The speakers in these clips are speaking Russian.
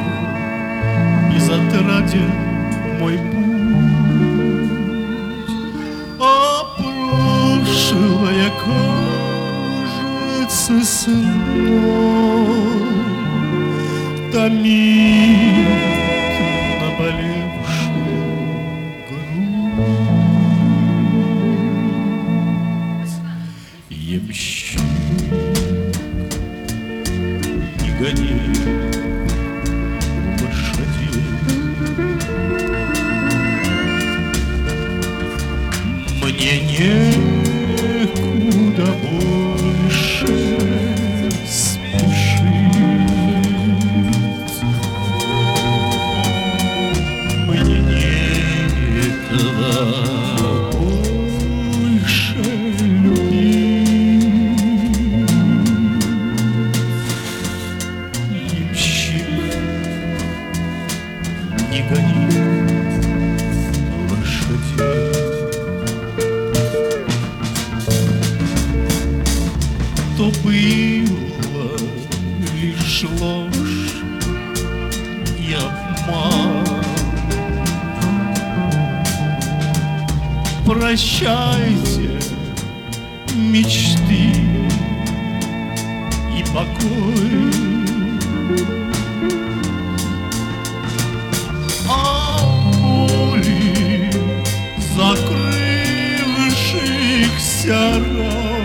и затратен мой путь, а прошлое кажется сном, томит наболевшую грудь. Ямщик, не гони лошадей, мне некуда больше спешить, мне некого больше любить. Ямщик, не гони лошадей. То было лишь ложь и обман. Прощайте мечты и покой, а боли закрывшихся ран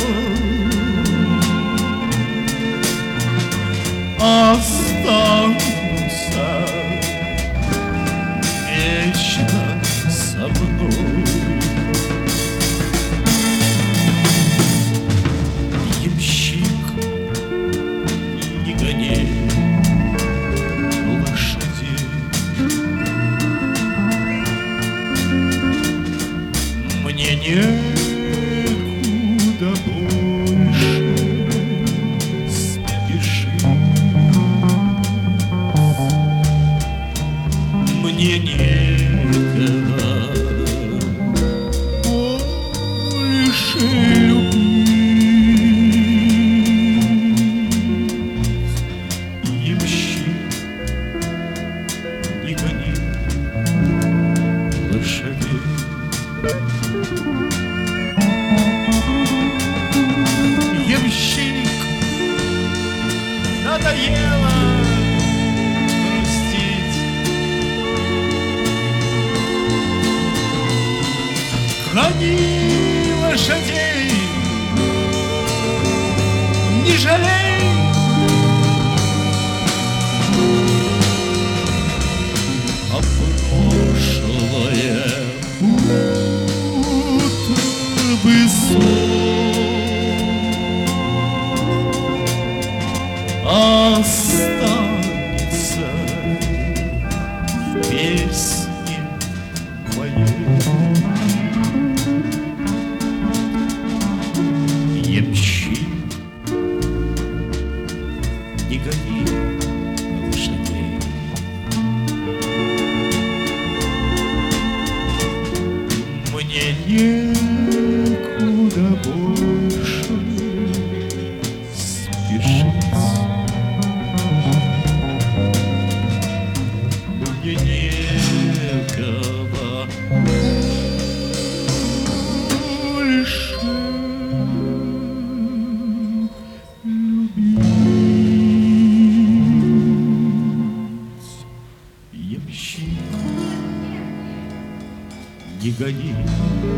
останутся вечно со мной. Ямщик, не гони лошадей, мне некуда больше спешить, мне некогда больше любить. Ямщик, не гони лошадей. Ямщик, надоело грустить, гони лошадей, не жалей. А прошлое будто бы сон останется в песне моей. Ямщик, не гони лошадей, мне некуда больше спешить, мне некого больше любить. Ямщик, не гони